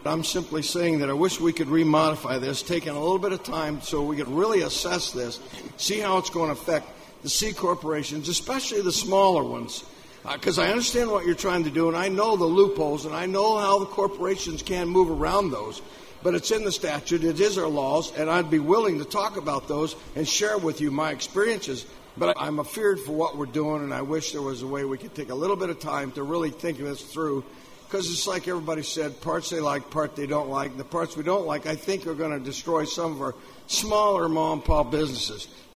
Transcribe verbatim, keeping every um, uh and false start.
I'm simply saying that I wish we could remodify this, taking a little bit of time so we could really assess this, see how it's going to affect the C corporations, especially the smaller ones. Because uh, I understand what you're trying to do, and I know the loopholes, and I know how the corporations can move around those. But it's in the statute, it is our laws, and I'd be willing to talk about those and share with you my experiences. But I'm afeared for what we're doing, and I wish there was a way we could take a little bit of time to really think this through. Because it's like everybody said, parts they like, part they don't like. The parts we don't like, I think, are going to destroy some of our smaller mom and pop businesses.